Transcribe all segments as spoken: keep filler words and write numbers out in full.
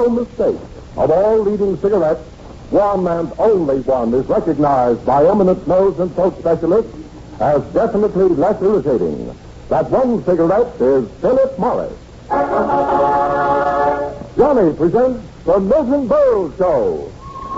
no mistake. Of all leading cigarettes, one and only one is recognized by eminent nose and throat specialists as definitely less irritating. That one cigarette is Philip Morris. Johnny presents the Milton Berle Show.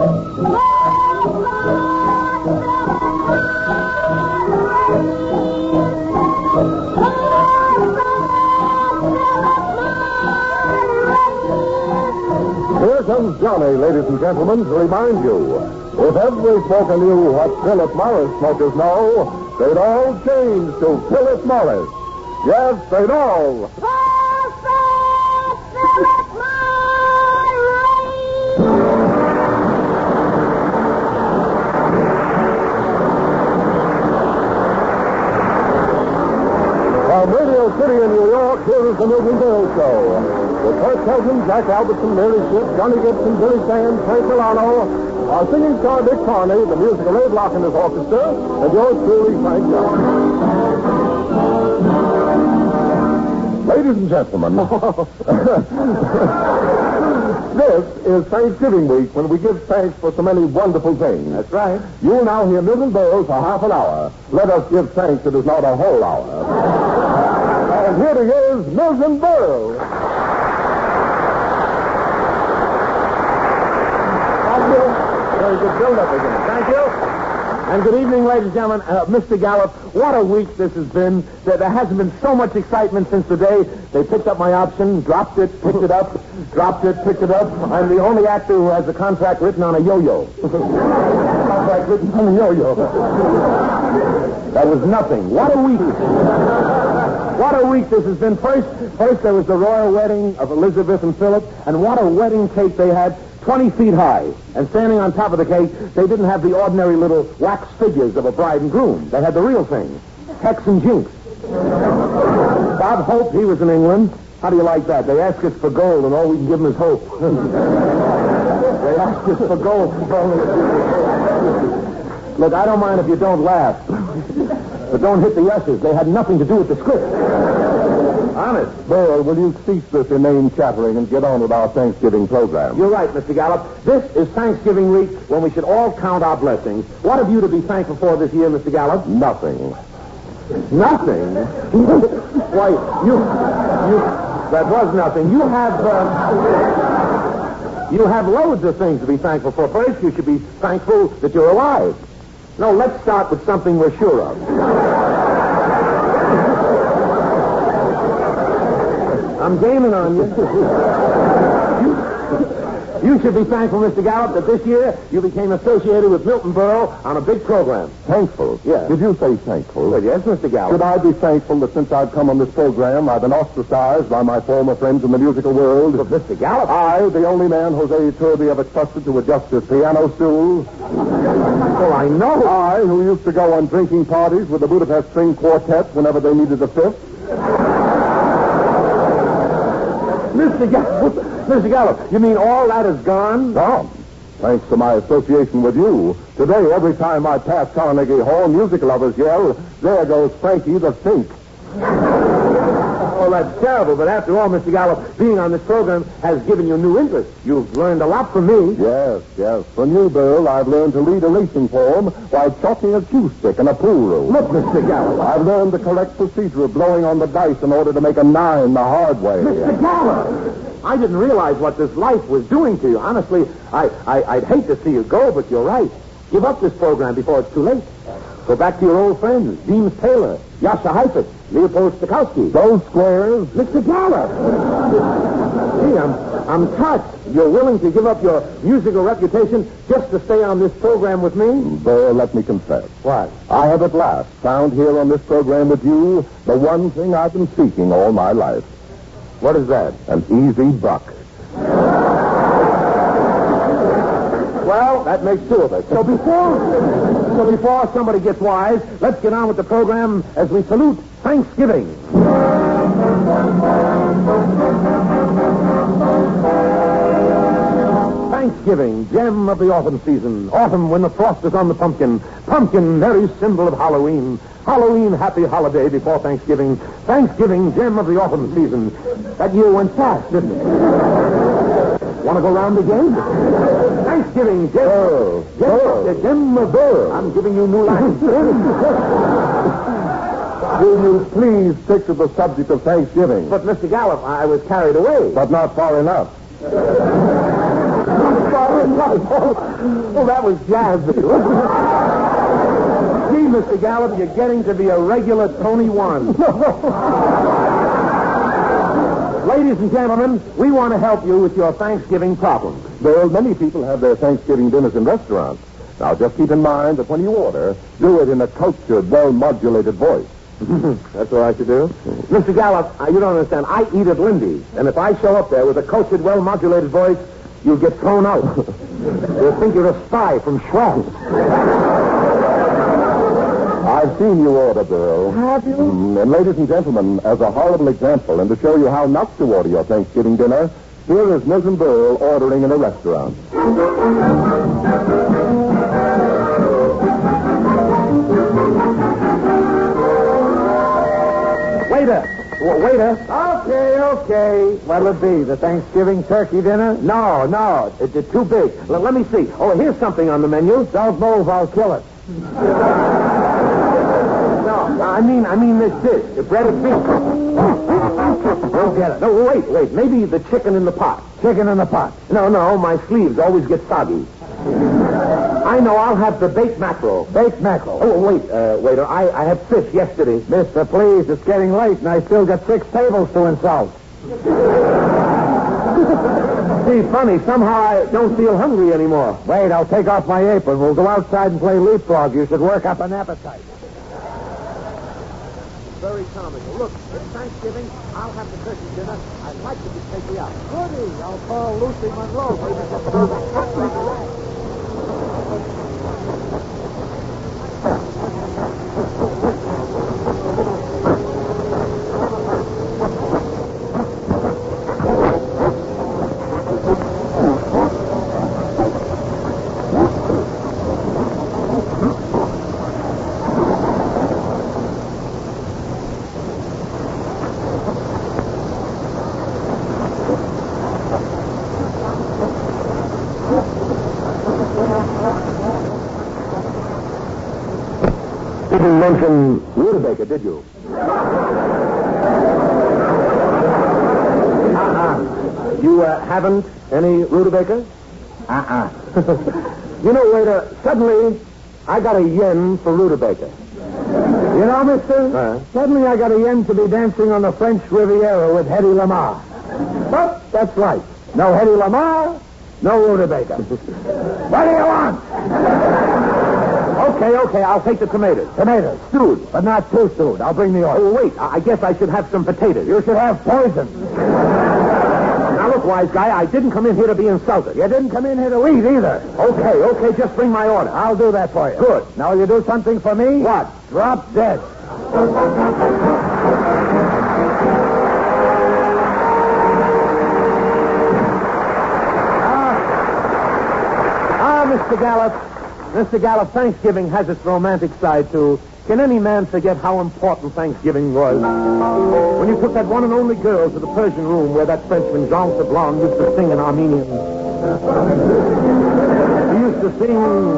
Here comes Johnny, ladies and gentlemen, to remind you, if every smoker knew what Philip Morris smokers know, they'd all change to Philip Morris. Yes, they'd all. From Radio City in New York, here is the Milton Berle Show. With Kurt Kelton, Jack Albertson, Mary Shipp, Johnny Gibson, Billy Sands, Frank Milano, our singing star Dick Carney, the musical Abe Block and his orchestra, and yours truly, Frank Young. Ladies and gentlemen, this is Thanksgiving week when we give thanks for so many wonderful things. That's right. You will now hear Milton Berle for half an hour. Let us give thanks it is not a whole hour. And here he is, Milton Berle. Thank you. Very good build-up again. Thank you. And good evening, ladies and gentlemen. Uh, Mister Gallup, what a week this has been. There, there hasn't been so much excitement since the day they picked up my option, dropped it, picked it up, dropped it, picked it up. I'm the only actor who has a contract written on a yo-yo. Contract written on a yo-yo. That was nothing. What a week. What a week this has been. First, first there was the royal wedding of Elizabeth and Philip, and what a wedding cake they had. twenty feet high. And standing on top of the cake, they didn't have the ordinary little wax figures of a bride and groom. They had the real thing. Hex and Jinx. Bob Hope, he was in England. How do you like that? They ask us for gold, and all we can give them is hope. They ask us for gold. Look, I don't mind if you don't laugh. But don't hit the S's. They had nothing to do with the script. Honest. Berle, will you cease this inane chattering and get on with our Thanksgiving program? You're right, Mister Gallup. This is Thanksgiving week when we should all count our blessings. What have you to be thankful for this year, Mister Gallup? Nothing. Nothing? Why, you, you, that was nothing. You have, uh, you have loads of things to be thankful for. First, you should be thankful that you're alive. No, let's start with something we're sure of. I'm gaming on you. you. You should be thankful, Mister Gallup, that this year you became associated with Milton Berle on a big program. Thankful? Yes. Did you say thankful? Well, yes, Mister Gallup. Should I be thankful that since I've come on this program, I've been ostracized by my former friends in the musical world? But Mister Gallup... I, the only man Jose Turby ever trusted to adjust his piano stool. Well, I know. I, who used to go on drinking parties with the Budapest String Quartet whenever they needed a fifth. Mister Gallup, Mister Gallup, you mean all that is gone? Gone. Thanks to my association with you. Today, every time I pass Carnegie Hall, music lovers yell, "There goes Frankie the Sink." Oh, that's terrible. But after all, Mister Gallup, being on this program has given you new interest. You've learned a lot from me. Yes, yes. From you, Bill, I've learned to lead a racing form while chalking a cue stick in a pool room. Look, Mister Gallup. I've learned the correct procedure of blowing on the dice in order to make a nine the hard way. Mister Gallup! I didn't realize what this life was doing to you. Honestly, I, I, I'd hate to see you go, but you're right. Give up this program before it's too late. Go back to your old friends, James Taylor, Yasha Heifetz, Leopold Stokowski. Those squares? Mister Gallup! Gee, I'm, I'm touched. You're willing to give up your musical reputation just to stay on this program with me? Bill, let me confess. What? I have at last found here on this program with you the one thing I've been seeking all my life. What is that? An easy buck. Well, that makes two of us. So before, so before somebody gets wise, let's get on with the program as we salute Thanksgiving. Thanksgiving, gem of the autumn season. Autumn when the frost is on the pumpkin. Pumpkin, merry symbol of Halloween. Halloween, happy holiday before Thanksgiving. Thanksgiving, gem of the autumn season. That year went fast, didn't it? Want to go round again? Thanksgiving, Jim. Burl. Jim, Burl. Jim Burl. I'm giving you new lines. Will you please stick to the subject of Thanksgiving? But, Mister Gallup, I was carried away. But not far enough. Oh, that was jazzy. Gee, Mister Gallup, you're getting to be a regular Tony One. Ladies and gentlemen, we want to help you with your Thanksgiving problem. Well, many people have their Thanksgiving dinners in restaurants. Now, just keep in mind that when you order, do it in a cultured, well-modulated voice. That's what I should do? Mister Gallup, uh, you don't understand. I eat at Lindy's, and if I show up there with a cultured, well-modulated voice, you'll get thrown out. They'll think you're a spy from Schwartz. I've seen you order, Burl. Have you? Mm, and ladies and gentlemen, as a horrible example, and to show you how not to order your Thanksgiving dinner, here is Milton Burl ordering in a restaurant. Waiter! W- waiter! Okay, okay. What'll it be? The Thanksgiving turkey dinner? No, no. It, it's too big. L- let me see. Oh, here's something on the menu. Don't move, I'll kill it. No, I mean, I mean this dish. The bread and beef. Don't get it. No, wait, wait. Maybe the chicken in the pot. Chicken in the pot. No, no. My sleeves always get soggy. I know. I'll have the baked mackerel. Baked mackerel. Oh, wait, uh, waiter. I, I had fish yesterday. Mister, please. It's getting late, and I still got six tables to insult. See, funny. Somehow I don't feel hungry anymore. Wait, I'll take off my apron. We'll go outside and play leapfrog. You should work up an appetite. Very comical. Look, it's Thanksgiving. I'll have the turkey dinner. I'd like you to take me out. Goody. I'll call Lucy Monroe. You didn't mention Rutabaga, did you? Uh-uh. You uh, haven't any Rutabaga? Uh-uh. You know, waiter, suddenly I got a yen for Rutabaga. You know, mister, uh, suddenly I got a yen to be dancing on the French Riviera with Hedy Lamarr. But that's right. No Hedy Lamarr, no Rutabaga. What do you want? Okay, okay, I'll take the tomatoes. Tomatoes, stewed, but not too stewed. I'll bring the oil. Oh, wait, I guess I should have some potatoes. You should have poison. Now, look, wise guy, I didn't come in here to be insulted. You didn't come in here to eat either. Okay, okay, just bring my order. I'll do that for you. Good. Now, will you do something for me? What? Drop dead. Ah, ah, Mister Gallup. Mister Gallup, Thanksgiving has its romantic side, too. Can any man forget how important Thanksgiving was? When you took that one and only girl to the Persian room where that Frenchman, Jean Sablon, used to sing in Armenian. He used to sing...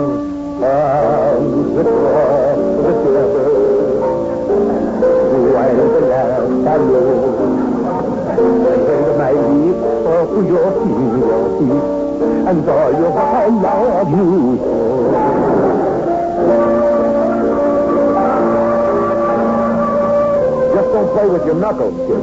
And all you I love you. Just don't play with your knuckles, kid.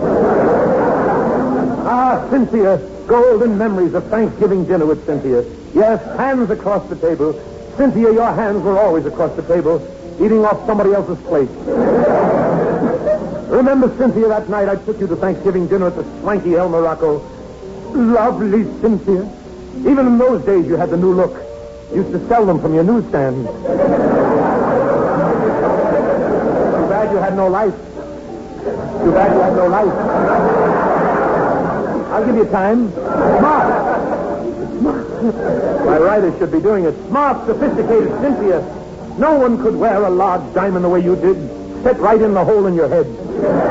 Ah, Cynthia. Golden memories of Thanksgiving dinner with Cynthia. Yes, hands across the table. Cynthia, your hands were always across the table, eating off somebody else's plate. Remember, Cynthia, that night I took you to Thanksgiving dinner at the swanky El Morocco? Lovely, Cynthia. Even in those days, you had the new look. You used to sell them from your newsstand. Too bad you had no life. Too bad you had no life. I'll give you time. Smart. Smart. My writer should be doing it. Smart, sophisticated Cynthia. No one could wear a large diamond the way you did. Set right in the hole in your head.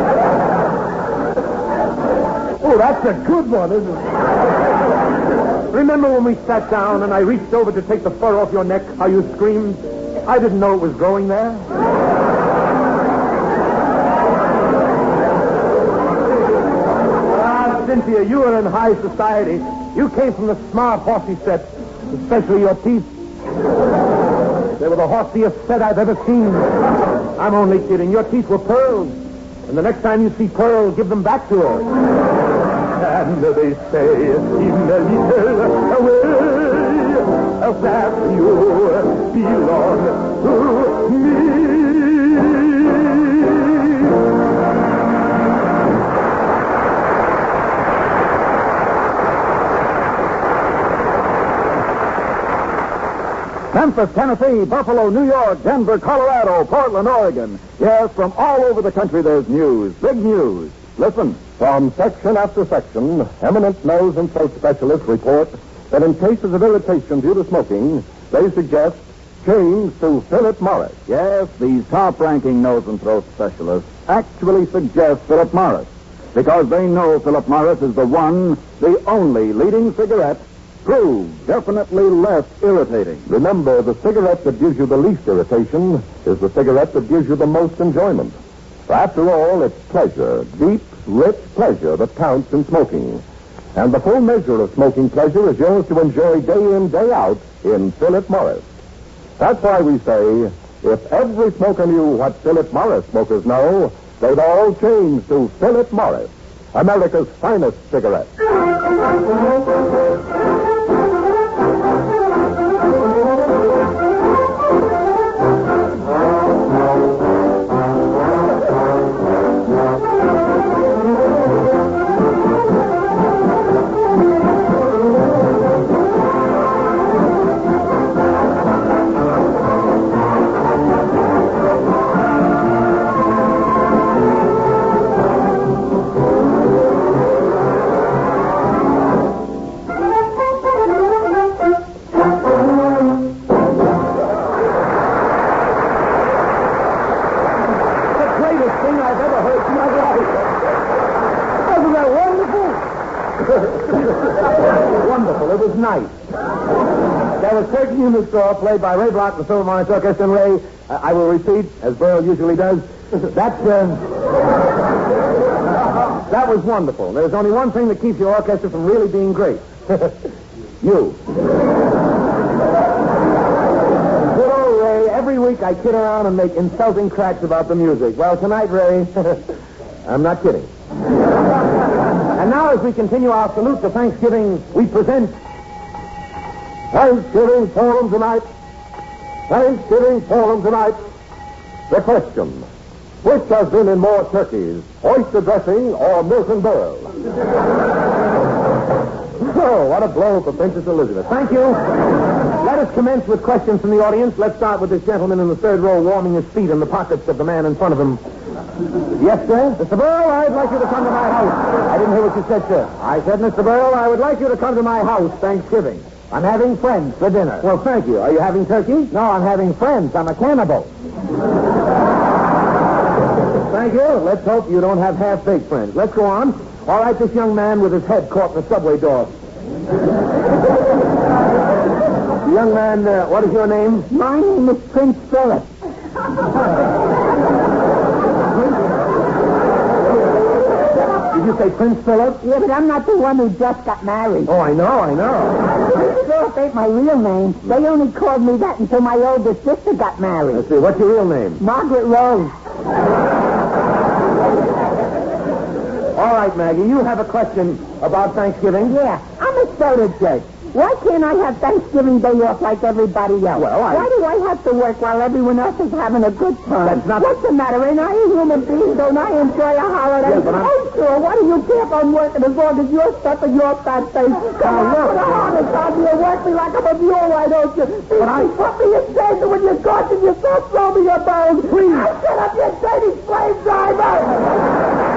Oh, that's a good one, isn't it? Remember when we sat down and I reached over to take the fur off your neck, how you screamed? I didn't know it was growing there. Ah, Cynthia, you were in high society. You came from the smart horsey set, especially your teeth. They were the horsiest set I've ever seen. I'm only kidding. Your teeth were pearls. And the next time you see Pearl, give them back to her. And they say, in a little way, that you belong to me. Memphis, Tennessee, Buffalo, New York, Denver, Colorado, Portland, Oregon. Yes, from all over the country there's news, big news. Listen. From section after section, eminent nose and throat specialists report that in cases of irritation due to smoking, they suggest change to Philip Morris. Yes, these top-ranking nose and throat specialists actually suggest Philip Morris because they know Philip Morris is the one, the only leading cigarette proved definitely less irritating. Remember, the cigarette that gives you the least irritation is the cigarette that gives you the most enjoyment. For after all, it's pleasure, deep, rich pleasure that counts in smoking. And the full measure of smoking pleasure is yours to enjoy day in, day out in Philip Morris. That's why we say, if every smoker knew what Philip Morris smokers know, they'd all change to Philip Morris, America's finest cigarette. Wonderful. It was nice. There was Turkey in the Straw, played by Ray Block, the Philharmonic Orchestra, and Ray, uh, I will repeat, as Burl usually does, that, uh, that was wonderful. There's only one thing that keeps your orchestra from really being great. You. Good old Ray, every week I kid around and make insulting cracks about the music. Well, tonight, Ray, I'm not kidding. And now, as we continue our salute to Thanksgiving, we present Thanksgiving Forum tonight. Thanksgiving Forum tonight. The question, which has been in more turkeys, oyster dressing or Milton Berle? Oh, what a blow for Princess Elizabeth. Thank you. Let us commence with questions from the audience. Let's start with this gentleman in the third row warming his feet in the pockets of the man in front of him. Yes, sir? Mister Burl, I'd like you to come to my house. I didn't hear what you said, sir. I said, Mister Burl, I would like you to come to my house Thanksgiving. I'm having friends for dinner. Well, thank you. Are you having turkey? No, I'm having friends. I'm a cannibal. Thank you. Let's hope you don't have half-baked friends. Let's go on. All right, this young man with his head caught in the subway door. Young man, uh, what is your name? My name is Prince Philip. Did you say Prince Philip? Yeah, but I'm not the one who just got married. Oh, I know, I know. Prince Philip ain't my real name. They only called me that until my older sister got married. Let's see, what's your real name? Margaret Rose. All right, Maggie, you have a question about Thanksgiving? Yeah, I'm a soda jerk. Why can't I have Thanksgiving Day off like everybody else? Well, I... Why do I have to work while everyone else is having a good time? That's not... What's the matter? Ain't I a human being? Don't I enjoy a holiday? Yeah, but I'm... Oh, sure. Why do you care if I'm working as long as you're stuffing your fat face? Come on, put a harness on me and work me like I'm a mule, why don't you? But I... Put me in danger when you're caught and you so throw me your bones. Please. I'll shut up, you dirty slave driver.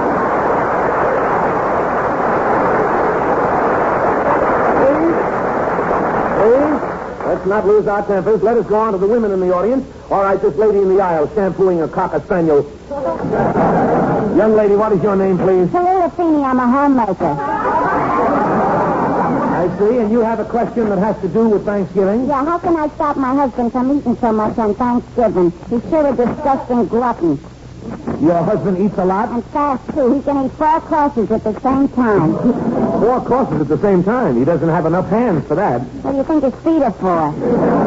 Let's not lose our tempers. Let us go on to the women in the audience. All right, this lady in the aisle shampooing a cocker spaniel. Young lady, what is your name, please? Hello, Feeney. I'm a homemaker. I Lucy, and you have a question that has to do with Thanksgiving? Yeah, how can I stop my husband from eating so much on Thanksgiving? He's sure a disgusting glutton. Your husband eats a lot? And fast, too. He can eat four courses at the same time. Four courses at the same time. He doesn't have enough hands for that. What do you think his feet are for?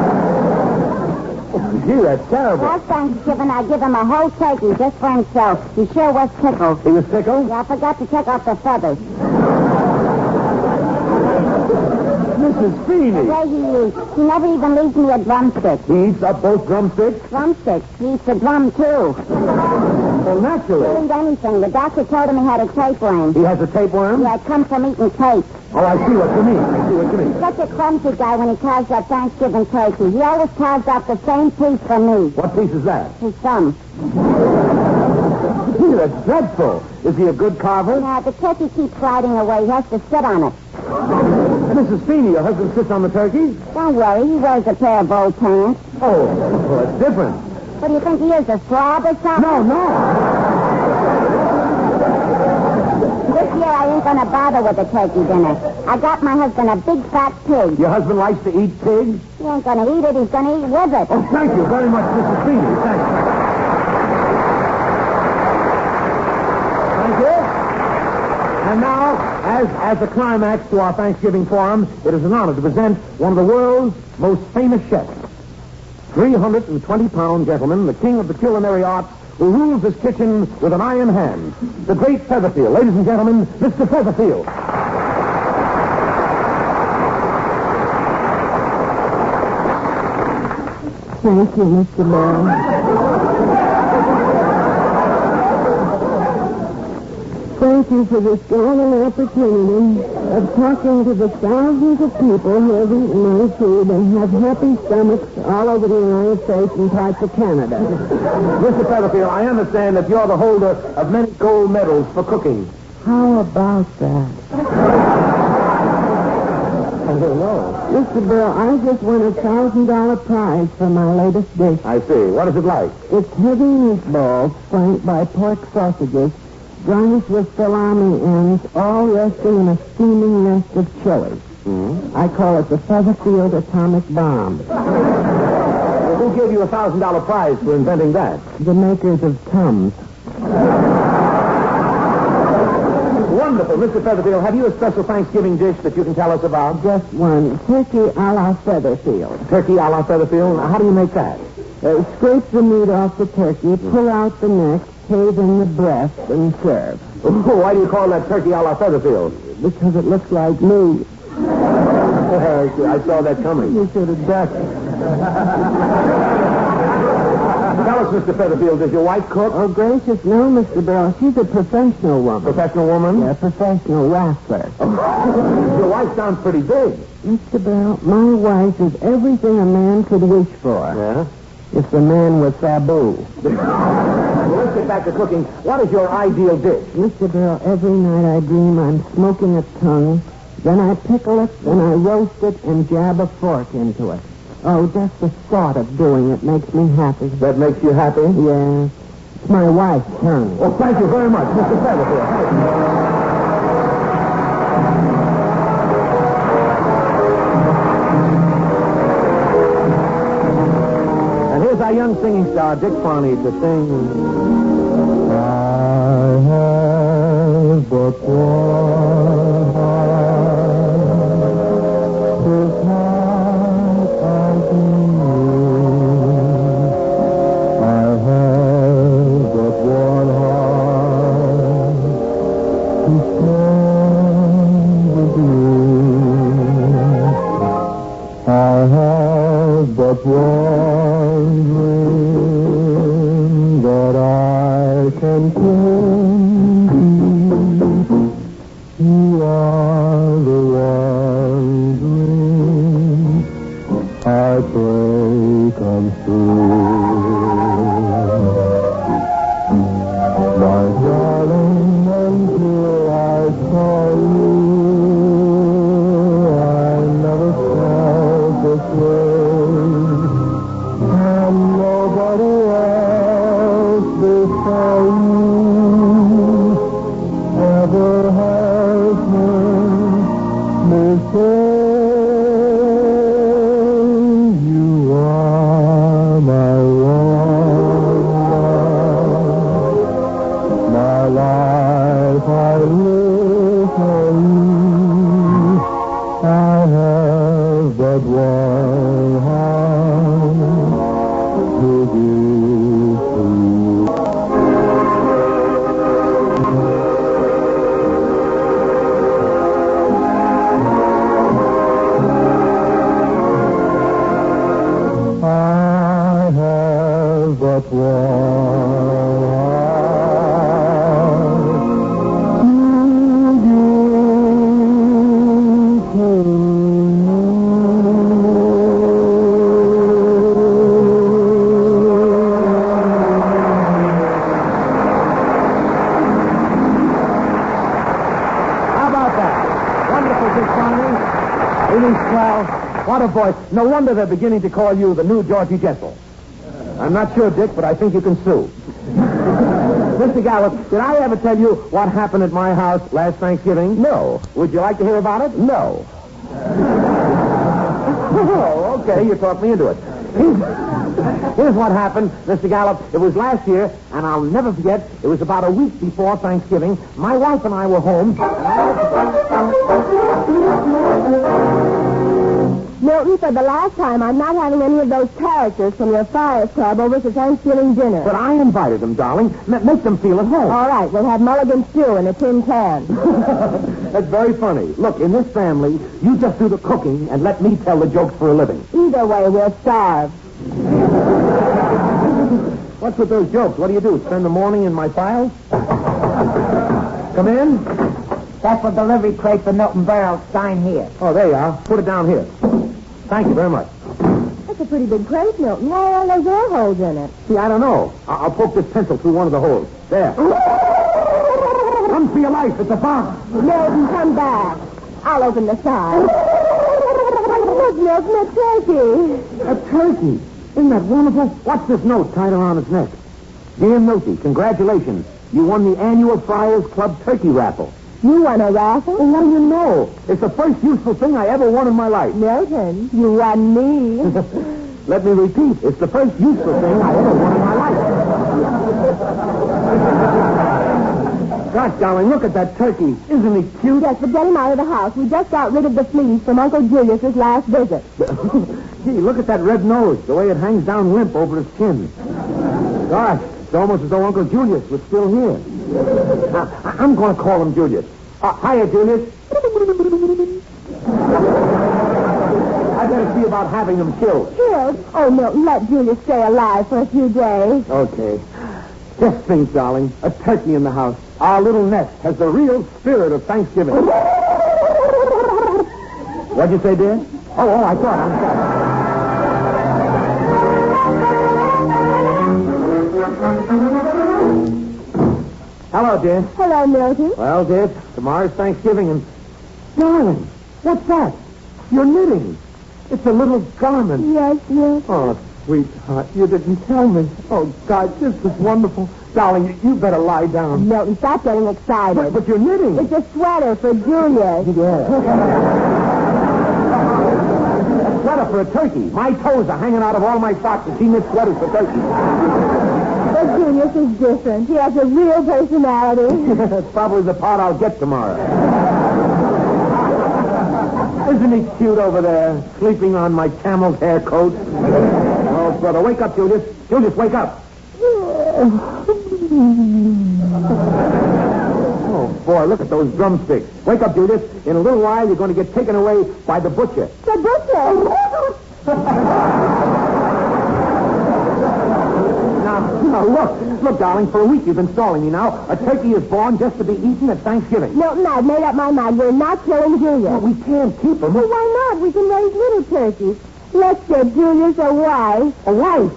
Gee, that's terrible. Last Thanksgiving, I give him a whole turkey just for himself. He sure was tickled. He was tickled? Yeah, I forgot to take off the feathers. Missus Feeney. The way he eats. He never even leaves me a drumstick. He eats up both drumsticks? Drumsticks. He eats the drum, too. Well, naturally. He'll eat anything. The doctor told him he had a tapeworm. He has a tapeworm? Yeah, it comes from eating cake. Oh, I see what you mean. I see what you mean. Such a clumsy guy when he carves up Thanksgiving turkey. He always carves up the same piece for me. What piece is that? His thumb. Gee, that's dreadful. Is he a good carver? Yeah, the turkey keeps sliding away. He has to sit on it. Missus Feeney, your husband sits on the turkey? Don't worry. He wears a pair of old pants. Oh, well, that's different. What do you think he is, a slob or something? No, no. This year I ain't going to bother with the turkey dinner. I got my husband a big fat pig. Your husband likes to eat pigs? He ain't going to eat it. He's going to eat with it. Oh, thank you very much, Missus Feeney. Thank you. Thank you. And now, as, as a climax to our Thanksgiving forum, it is an honor to present one of the world's most famous chefs. three hundred twenty pound gentleman, the king of the culinary arts, who rules his kitchen with an iron hand. The great Featherfield. Ladies and gentlemen, Mister Featherfield. Thank you, Mister Bell. Thank you for this golden opportunity of talking to the thousands of people who have eaten my food and have happy stomachs all over the United States and parts of Canada. Mister Featherfield, I understand that you're the holder of many gold medals for cooking. How about that? I don't know. Mister Bill, I just won a thousand dollar prize for my latest dish. I see. What is it like? It's heavy meatballs flanked by pork sausages, garnished with salami ends, all resting in a steaming nest of chili. Mm-hmm. I call it the Featherfield Atomic Bomb. Well, who gave you a thousand dollar prize for inventing that? The makers of Tums. Wonderful. Mister Featherfield, have you a special Thanksgiving dish that you can tell us about? Just one. Turkey a la Featherfield. Turkey a la Featherfield? How do you make that? Uh, scrape the meat off the turkey, pull out the neck, cave in the breast, and serve. Oh, why do you call that turkey a la Featherfield? Because it looks like me. I saw that coming. You should have ducked. Tell us, Mister Featherfield, does your wife cook? Oh, gracious, no, Mister Burrow. She's a professional woman. Professional woman? Yeah, a professional wrestler. Your wife sounds pretty big. Mister Burrow, my wife is everything a man could wish for. Yeah? If the man was Sabu. Well, let's get back to cooking. What is your ideal dish? Mister Burrow, every night I dream I'm smoking a tongue, then I pickle it, then I roast it, and jab a fork into it. Oh, just the thought of doing it makes me happy. That makes you happy? Yeah. It's my wife's tongue. Well, thank you very much, Mister Featherfield. Thank you. And here's our young singing star, Dick Farney, to sing... I have but one heart, his heart I I have but one heart to stand with you. I have but one dream that I can cling to. You are the one dream I pray comes true. My darling, until I saw you, I never felt this way. And nobody else before you my life I live for you. I have but one heart to give to you. I have but one What a voice. No wonder they're beginning to call you the new Georgie Jessel. I'm not sure, Dick, but I think you can sue. Mister Gallup, did I ever tell you what happened at my house last Thanksgiving? No. Would you like to hear about it? No. Oh, okay. You talked me into it. Here's what happened, Mister Gallup. It was last year, and I'll never forget, it was about a week before Thanksgiving. My wife and I were home. Milton, for the last time, I'm not having any of those characters from your Friars Club over to Thanksgiving dinner. But I invited them, darling. M- make them feel at home. All right, we'll have mulligan stew in a tin can. That's very funny. Look, in this family, you just do the cooking and let me tell the jokes for a living. Either way, we'll starve. What's with those jokes? What do you do, spend the morning in my files? Come in. That's for delivery crate for Milton Berle. Sign here. Oh, there you are. Put it down here. Thank you very much. That's a pretty big crate, Milton. Why are those air holes in it? See, I don't know. I- I'll poke this pencil through one of the holes. There. Run for your life. It's a bomb. Milton, come back. I'll open the side. Look, Milton, a turkey. A turkey. Isn't that wonderful? What's this note tied around its neck? Dear Milty, congratulations. You won the annual Friars Club turkey raffle. You won a raffle? Well, what do you know? It's the first useful thing I ever won in my life. Milton, you won me. Let me repeat. It's the first useful thing I ever won in my life. Gosh, darling, look at that turkey. Isn't he cute? Yes, but get him out of the house. We just got rid of the fleas from Uncle Julius's last visit. Gee, look at that red nose, the way it hangs down limp over his chin. Gosh, it's almost as though Uncle Julius was still here. Now, I'm going to call him Julius. Uh, hiya, Julius. I better see about having him killed. Killed? Oh, Milton, let Julius stay alive for a few days. Okay. Just think, darling, a turkey in the house. Our little nest has the real spirit of Thanksgiving. What'd you say, dear? Oh, oh, I thought. I'm sorry. Hello, dear. Hello, Milton. Well, dear, tomorrow's Thanksgiving, and... Darling, what's that? You're knitting. It's a little garment. Yes, Milton. Oh, sweetheart, you didn't tell me. Oh, God, this is wonderful. Darling, you, you better lie down. Milton, stop getting excited. But, but you're knitting. It's a sweater for Julius. Yeah. A sweater for a turkey. My toes are hanging out of all my socks, and she knits sweaters for turkeys. But Julius is different. He has a real personality. That's probably the part I'll get tomorrow. Isn't he cute over there, sleeping on my camel's hair coat? Oh, brother, wake up, Julius. Julius, wake up. Oh, boy, look at those drumsticks. Wake up, Julius. In a little while, you're going to get taken away by the butcher. The butcher? Now, now, look. Look, darling, for a week you've been stalling me now. A turkey is born just to be eaten at Thanksgiving. Milton, I've made up my mind. We're not killing Julius. Well, we can't keep him. Well, why not? We can raise little turkeys. Let's get Julius a wife. A wife?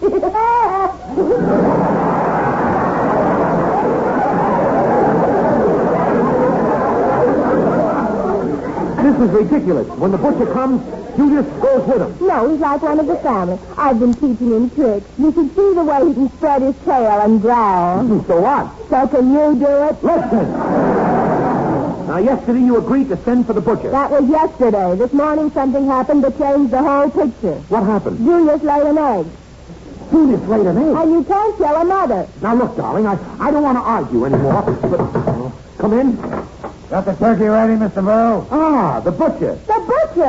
This is ridiculous. When the butcher comes, Julius goes with him. No, he's like one of the family. I've been teaching him tricks. You should see the way he can spread his tail and growl. So what? So can you do it? Listen. Now, yesterday you agreed to send for the butcher. That was yesterday. This morning something happened that changed the whole picture. What happened? Julius laid an egg. Julius laid an egg. And you can't tell her mother. Now, look, darling, I, I don't want to argue anymore, but... Uh, come in. Got the turkey ready, Mister Burrow? Ah, the butcher. The butcher.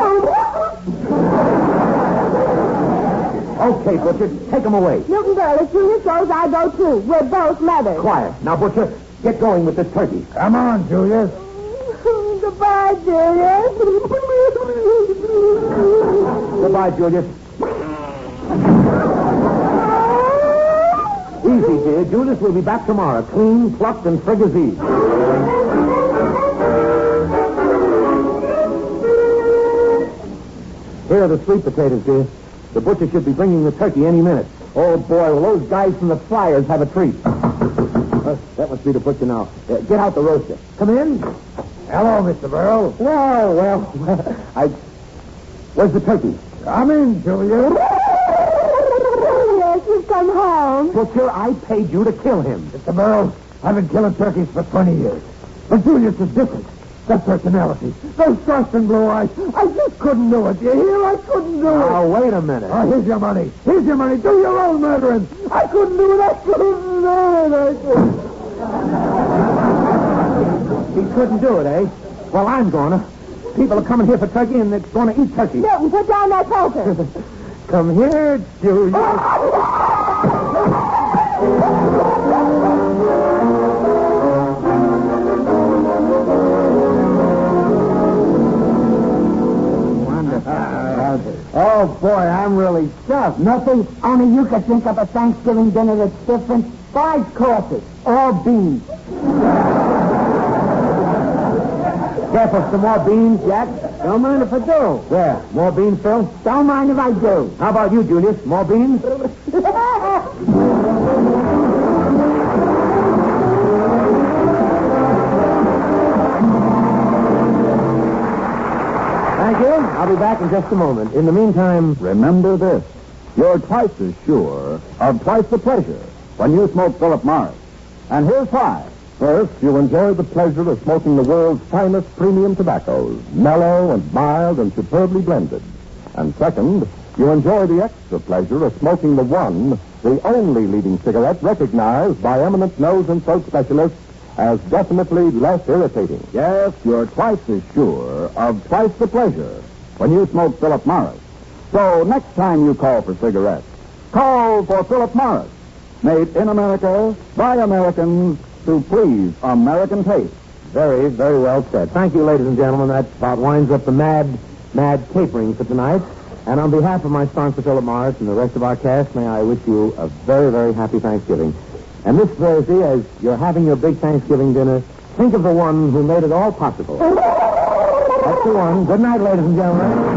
Okay, Butcher, take him away. Newton girl, if Julius goes, I go too. We're both mothers. Quiet. Now, Butcher, get going with the turkey. Come on, Julius. Goodbye, Julius. Goodbye, Julius. Easy, dear. Julius will be back tomorrow, clean, plucked, and frigazine. Here are the sweet potatoes, dear. The butcher should be bringing the turkey any minute. Oh, boy, will those guys from the Flyers have a treat. Uh, that must be the butcher now. Uh, get out the roaster. Come in. Hello, Mister Burrow. Well, well, I... Where's the turkey? Come in, Julius. Yes, you've come home. Butcher, I paid you to kill him. Mister Burrow, I've been killing turkeys for twenty years. But Julius is different. That personality, those thrust and blue eyes, I just couldn't do it. You hear? I couldn't do it. Now, wait a minute. Oh, here's your money. Here's your money. Do your own murdering. I couldn't do it. I couldn't do it. I couldn't. He couldn't do it, eh? Well, I'm gonna. People are coming here for turkey, and they're going to eat turkey. Milton, put down that poker. Come here, Julius. Oh, boy, I'm really stuffed. Nothing. Only you could think of a Thanksgiving dinner that's different. Five courses, all beans. Care for some more beans, Jack? Don't mind if I do. Where? More beans, Phil? Don't mind if I do. How about you, Julius? More beans? Thank you. I'll be back in just a moment. In the meantime... Remember this. You're twice as sure of twice the pleasure when you smoke Philip Morris. And here's why. First, you enjoy the pleasure of smoking the world's finest premium tobaccos, mellow and mild and superbly blended. And second, you enjoy the extra pleasure of smoking the one, the only leading cigarette recognized by eminent nose and throat specialists as definitely less irritating. Yes, you're twice as sure of twice the pleasure when you smoke Philip Morris. So next time you call for cigarettes, call for Philip Morris. Made in America by Americans to please American taste. Very, very well said. Thank you, ladies and gentlemen. That about winds up the mad, mad capering for tonight. And on behalf of my sponsor, Philip Morris, and the rest of our cast, may I wish you a very, very happy Thanksgiving. And this Thursday, as you're having your big Thanksgiving dinner, think of the one who made it all possible. That's the one. Good night, ladies and gentlemen.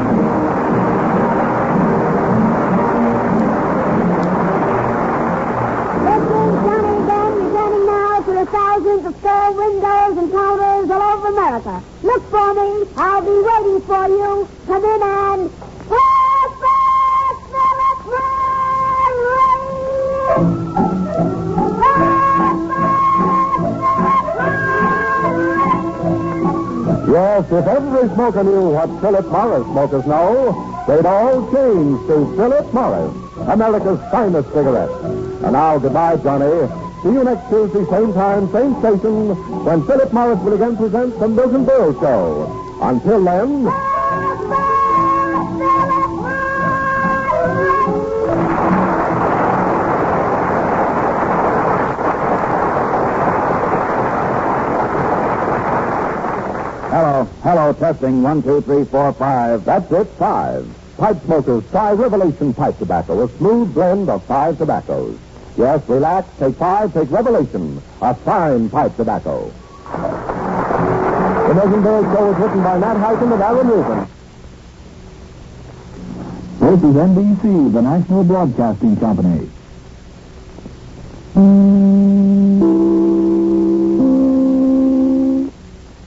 Thousands of store windows and counters all over America. Look for me. I'll be waiting for you. Come in and... Yes, if every smoker knew what Philip Morris smokers know, they'd all change to Philip Morris, America's finest cigarette. And now, goodbye, Johnny. See you next Tuesday, same time, same station, when Philip Morris will again present the Milton Berle Show. Until then... Hello, hello, testing, one, two, three, four, five. That's it, five. Pipe smokers, try Revelation pipe tobacco, a smooth blend of five tobaccos. Yes, relax, take five, take Revelation, a fine pipe tobacco. The Milton Berle Show is written by Nat Hyken and Alan Rubin. This is N B C, the National Broadcasting Company.